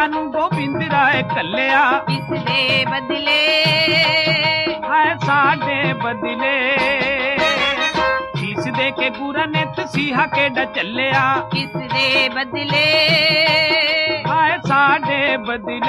सानू गोबिंद राय कल्लिया, किस दे बदले है साडे बदले। शीश दे के गुरा ने तसीहा केड़ा चलिया, किस दे बदले है साडे बदले।